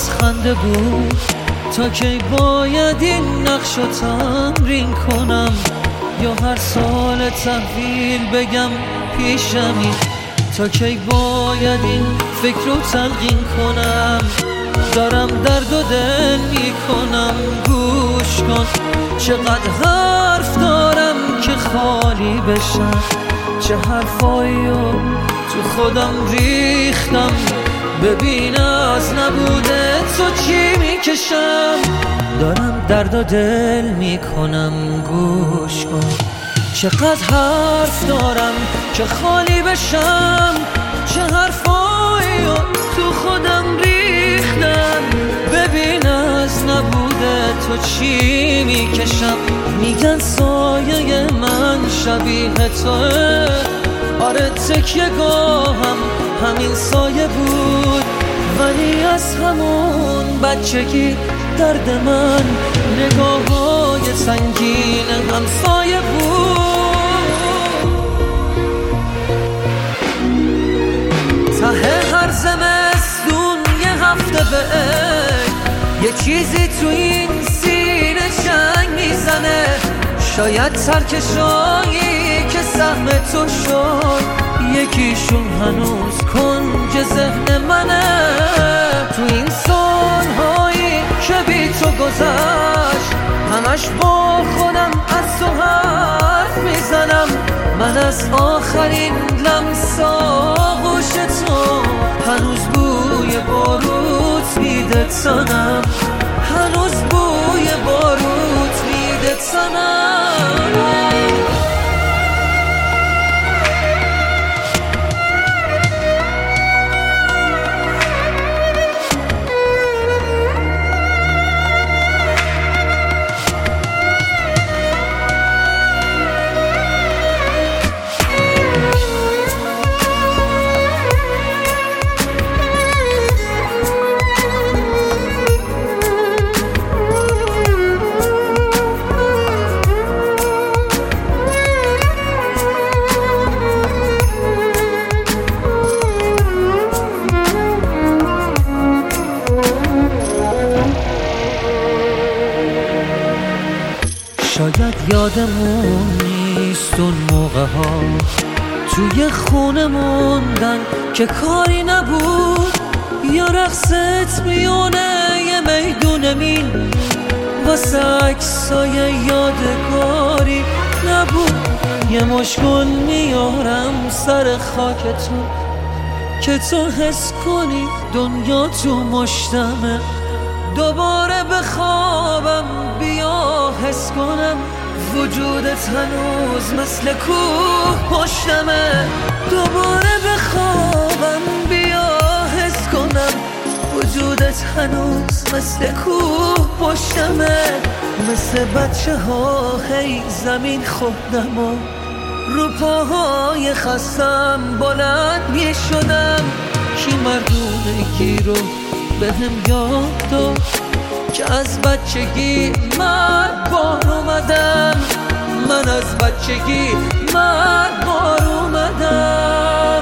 از خنده بود. تا کی باید این نقش رو تمرین کنم، یا هر سال تحویل بگم پیشمی؟ تا کی باید این فکر رو تلقین کنم؟ دارم درد و دل میکنم، گوش کن. چقدر حرف دارم که خالی بشم، چه حرفایی رو تو خودم ریختم. ببین از نبوده تو چی میکشم. دارم درد و دل میکنم، گوش کن. چقدر حرف دارم که خالی بشم، چه حرفایی رو تو خودم ریختم. ببین از نبوده تو چی میکشم. میگن سایه من شبیه توه، آره تکیه گاهم همین سایه بود. ولی از همون بچگی درد من نگاه‌های سنگین همسایه بود. ته هر زمستون یه هفته بعد یه چیزی تو این سینه چنگ میزنه. شاید سرکشایی که سهم تو شد یکیشون هنوز کنج ذهن منه. تو این سالهایی که بی تو گذشت همش با خودم از تو حرف میزنم. من از آخرین لمس آغوش تو هنوز بوی باروت میده تنم، هنوز بوی باروت میده تنم. شاید یادمون نیست اون موقع ها توی خونه موندن که کاری نبود، یا رقصت میونه یه میدون مین واسه عکسای یادگاری نبود. یه مشکل میارم سر خاک تو که تو حس کنی دنیا تو مشتمه. دوباره بخوابم بیا حس کنم وجودت هنوز مثل کوه پشتمه. دوباره بخوابم بیا حس کنم وجودت هنوز مثل کوه پشتمه. مثل بچه ها هی زمین خوردم و رو پاهای خستم بلند می شدم. کی مردونگی رو به هم یاد داد که از بچگی مربار اومدم. من از بچگی مربار اومدم.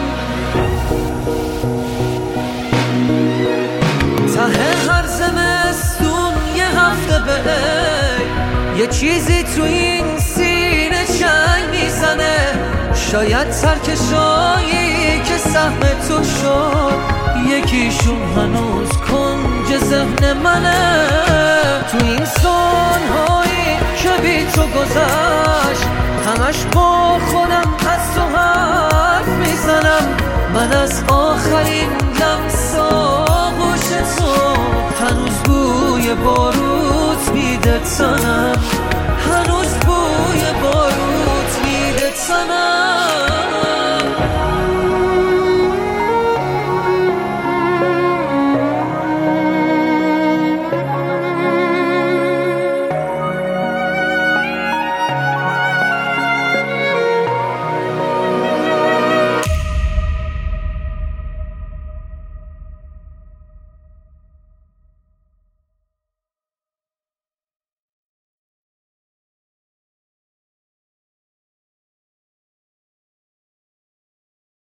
ته هر زمستون یه هفته بعد یه چیزی تو این سینه چنگ میزنه. شاید سرکشایی که سهم تو شد یکیشون هنوز کنج ذهن منه. تو این سالهایی که بی تو گذشت همش با خودم از تو حرف میزنم. من از آخرین لمس آغوش تو هنوز بوی باروت میده تنم، هنوز بوی باروت میده تنم.